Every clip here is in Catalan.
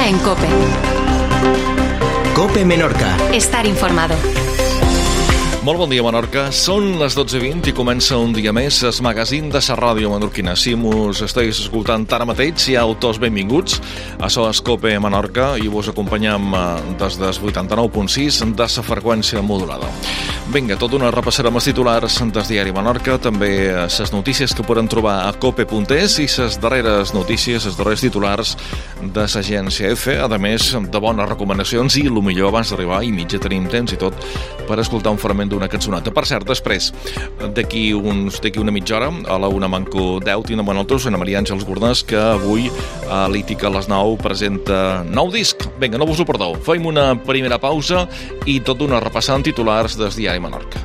en COPE. COPE Menorca. Estar informado. Molt bon dia, Menorca. Són les 12:20 i comença un dia més el magazín de la ràdio menorquina. Si mos esteu escoltant ara mateix, siau tots benvinguts. Això és COPE Menorca i vos acompanyam des del 89.6 de la freqüència modulada. Vinga, tot una repassarem els titulars del diari Menorca, també les notícies que poden trobar a cope.es i les darreres notícies, els darrers titulars de l'agència EFE, a més de bones recomanacions i el millor abans d'arribar i mitja tenim temps i tot per escoltar un fragment d'una cançoneta. Per cert, després, d'aquí una mitja hora, a la 1:10, tindrem amb nosaltres Ana Maria Àngels Gordàs, que avui a l'Ítica a les 9 presenta nou disc. Vinga, no vos ho perdeu. Fem una primera pausa i tot una repassant titulars del diari Menorca.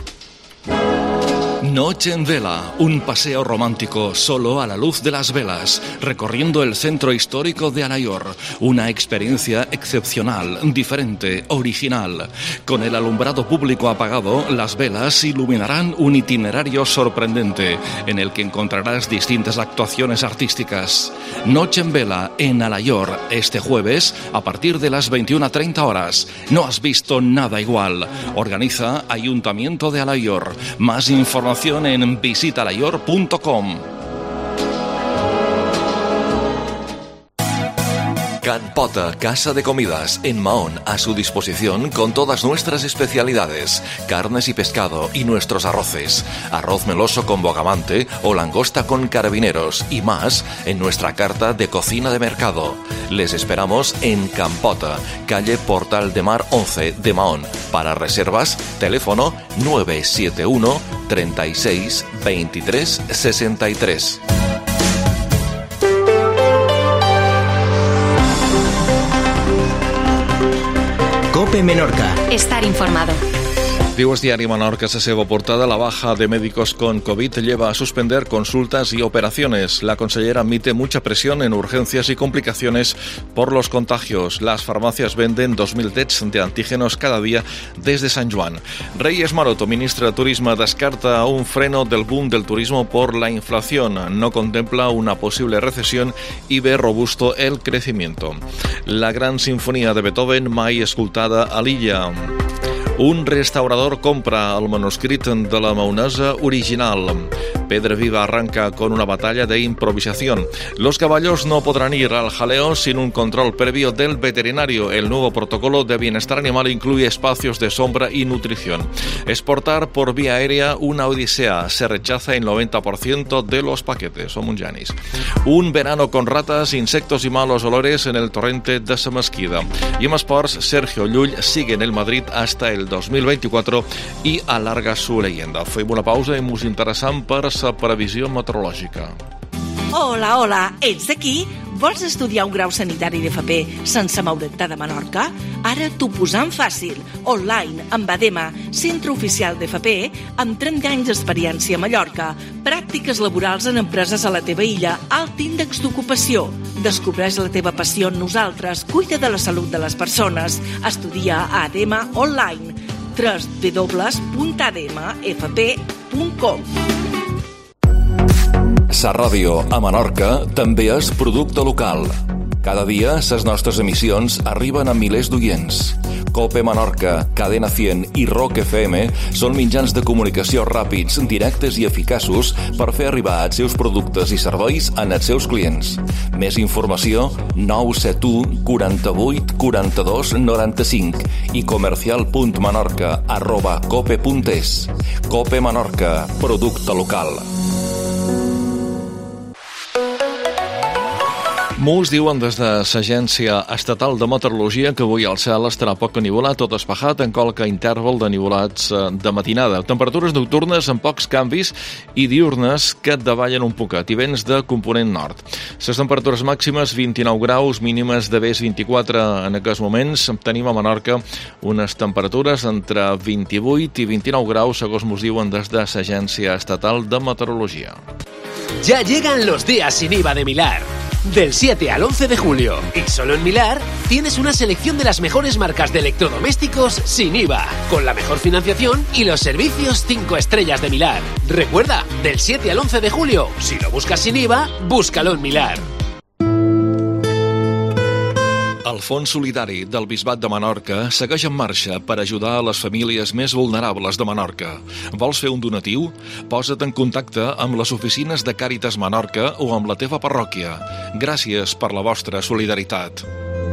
Noche en vela, un paseo romántico solo a la luz de las velas, recorriendo el centro histórico de Alayor. Una experiencia excepcional, diferente, original. Con el alumbrado público apagado, las velas iluminarán un itinerario sorprendente, en el que encontrarás distintas actuaciones artísticas. Noche en vela en Alayor, este jueves, a partir de las 21:30 horas. No has visto nada igual. Organiza Ayuntamiento de Alayor. Más información en visitalayor.com. Can Pota, casa de comidas en Mahón, a su disposición con todas nuestras especialidades, carnes y pescado y nuestros arroces, arroz meloso con bogamante o langosta con carabineros y más en nuestra carta de cocina de mercado. Les esperamos en Can Pota, calle Portal de Mar 11 de Mahón. Para reservas, teléfono 971 36 23 63. COPE Menorca. Estar informado. Diu el diari Menorca, a la seva portada, la baja de médicos con COVID lleva a suspender consultas y operaciones. La consellera admite mucha presión en urgencias y complicaciones por los contagios. Las farmacias venden 2.000 tests de antígenos cada día desde San Juan. Reyes Maroto, ministra de Turismo, descarta un freno del boom del turismo por la inflación. No contempla una posible recesión y ve robusto el crecimiento. La gran sinfonía de Beethoven mai escoltada a l'illa. Un restaurador compra el manuscrit de la Maonesa original. Pedra Viva arranca con una batalla de improvisación. Los caballos no podrán ir al jaleo sin un control previo del veterinario. El nuevo protocolo de bienestar animal incluye espacios de sombra y nutrición. Exportar por vía aérea una odisea. Se rechaza el 90% de los paquetes. Som un janis. Un verano con ratas, insectos y malos olores en el torrente de la Mesquida. Y en esports, Sergio Llull sigue en el Madrid hasta el 2024 i alarga su leyenda. Fem una pausa i mos interessant per la previsió meteorològica. Hola, hola, ets d'aquí? Vols estudiar un grau sanitari d'FP sense moure't de Menorca? Ara t'ho posam fàcil. Online, amb ADEMA, centre oficial d'FP, amb 30 anys d'experiència a Mallorca. Pràctiques laborals en empreses a la teva illa, alt índex d'ocupació. Descobreix la teva passió en nosaltres, cuida de la salut de les persones. Estudia a ADEMA online. www.ademafp.com. Sa ràdio a Menorca també és producte local. Cada dia, les nostres emissions arriben a milers d'oients. COPE Menorca, Cadena 100 i ROC FM són mitjans de comunicació ràpids, directes i eficaços per fer arribar els seus productes i serveis als seus clients. Més informació, 971 48 42 95 i comercial.menorca@cope.es. COPE Menorca, producte local. Molts diuen des de l'Agència Estatal de Meteorologia que avui el cel estarà poc anivolat o despejat en qualque interval de nivolats de matinada. Temperatures nocturnes amb pocs canvis i diurnes que davallen un poquet i vents de component nord. Les temperatures màximes 29 graus, mínimes de vés 24 en aquests moments. Tenim a Menorca unes temperatures entre 28 i 29 graus, segons mos diuen des de l'Agència Estatal de Meteorologia. Ya llegan los días sin IVA de Milar. Del 7 al 11 de julio. Y solo en Milar tienes una selección de las mejores marcas de electrodomésticos sin IVA, con la mejor financiación y los servicios 5 estrellas de Milar. Recuerda, del 7 al 11 de julio, si lo buscas sin IVA, búscalo en Milar. El Fons Solidari del Bisbat de Menorca segueix en marxa per ajudar a les famílies més vulnerables de Menorca. Vols fer un donatiu? Posa't en contacte amb les oficines de Càritas Menorca o amb la teva parròquia. Gràcies per la vostra solidaritat.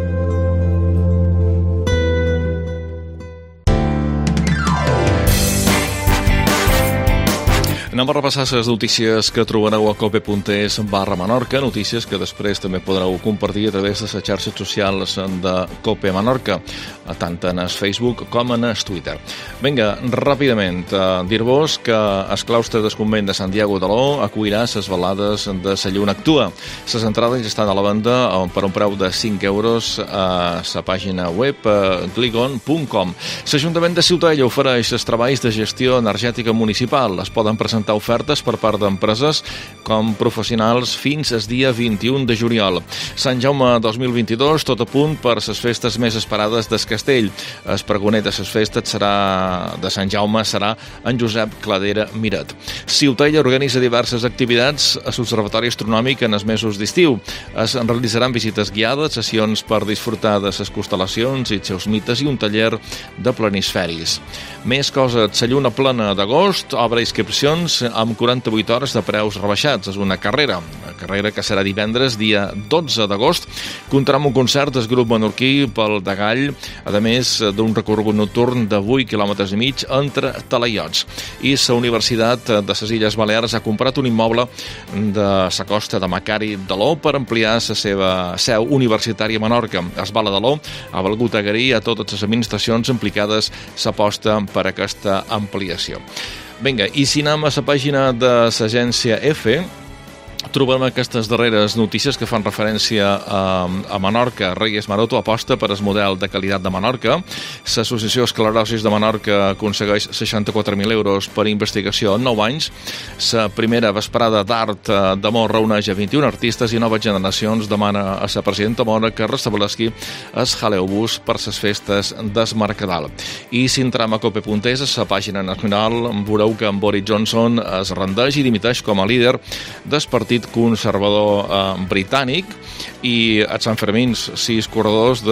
Anem a repassar les notícies que trobareu a cope.es/Menorca, notícies que després també podreu compartir a través de les xarxes socials de Cope Menorca, tant en el Facebook com en el Twitter. Vinga, ràpidament, dir-vos que el claustre del convent de Santiago de l'O acollirà les velades de la Lluna Actua. Les entrades ja estan a la venda per un preu de 5 euros a la pàgina web gligon.com. L'Ajuntament de Ciutadella ofereix els treballs de gestió energètica municipal. Es poden presentar ofertes per part d'empreses com professionals fins al dia 21 de juliol. Sant Jaume 2022, tot a punt per les festes més esperades del castell. El pregoner de les festes de Sant Jaume serà en Josep Cladera Miret. Ciutadella organitza diverses activitats a l'Observatori Astronòmic en els mesos d'estiu. Es realitzaran visites guiades, sessions per disfrutar de les constel·lacions i els seus mites i un taller de planisferis. Més coses, la lluna plena d'agost obre inscripcions amb 48 hores de preus rebaixats. És una carrera que serà divendres, dia 12 d'agost. Comptarà amb un concert del grup menorquí Pel de Gall, a més d'un recorregut nocturn de 8,5 km entre talaiots. I la Universitat de les Illes Balears ha comprat un immoble de la costa de Macari de l'O per ampliar la seva seu universitària a Menorca. Es Bala de l'O ha volgut agrair a totes les administracions implicades l'aposta per aquesta ampliació. Vinga, i si anem a la pàgina de l'agència EFE, trobem aquestes darreres notícies que fan referència a Menorca. Reyes Maroto aposta per el model de qualitat de Menorca. L'Associació Esclerosis de Menorca aconsegueix 64.000 euros per investigació en 9 anys. La primera vesprada d'art d'amor reuneix a 21 artistes i Noves Generacions demana a la presidenta Mora que restablesqui el jaleobús per les festes del Mercadal. I si entrem a cope.es, a la pàgina nacional, veureu que en Boris Johnson es rendeix i dimiteix com a líder del Partit Conservador britànic, i a Sant Fermins 6 corredors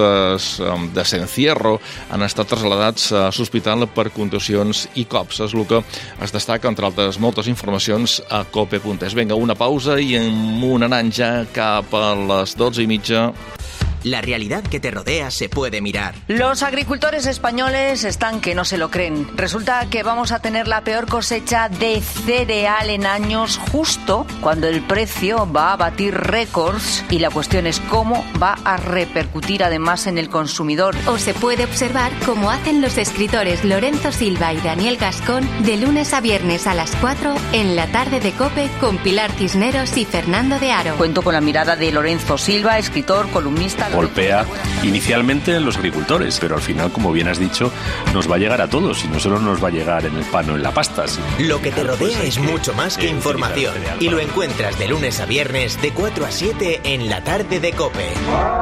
de Sencierro han estat traslladats a l'hospital per contusions i cops. És el que es destaca, entre altres moltes informacions, a cope.es. Vinga, una pausa i en un anant ja cap a les 12:30. La realidad que te rodea se puede mirar. Los agricultores españoles están que no se lo creen. Resulta que vamos a tener la peor cosecha de cereal en años, justo cuando el precio va a batir récords, y la cuestión es cómo va a repercutir además en el consumidor. O se puede observar cómo hacen los escritores Lorenzo Silva y Daniel Gascón de lunes a viernes a las 4 en la tarde de COPE con Pilar Cisneros y Fernando de Aro. Cuento con la mirada de Lorenzo Silva, escritor, columnista. Golpea inicialmente en los agricultores, pero al final, como bien has dicho, nos va a llegar a todos y no solo nos va a llegar en el pan o en la pasta. Lo que te rodea es mucho más que información y lo encuentras de lunes a viernes de 4 a 7 en la tarde de COPE.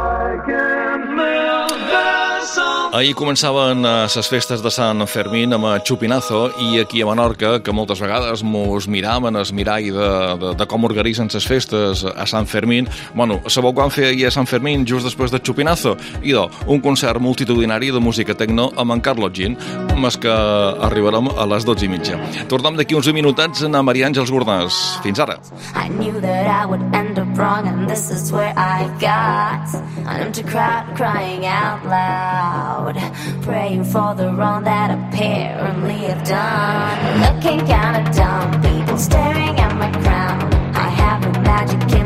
Ahir començaven les festes de Sant Fermín amb el Chupinazo, i aquí a Menorca, que moltes vegades mos miraven el mirall de com organitzen les festes a Sant Fermín. Bueno, sabeu quan feia ahir a Sant Fermín just després del Chupinazo? Idò, un concert multitudinari de música tecno amb en Carlos Gin, més que arribarem a les 12:30. Tornem d'aquí uns minutets a Maria Àngels Gordàs. Fins ara. I knew that I would end up wrong, and this is where I got an empty crowd crying out loud, praying for the wrong that apparently I've done. Looking kinda dumb, people staring at my crown. I have a magic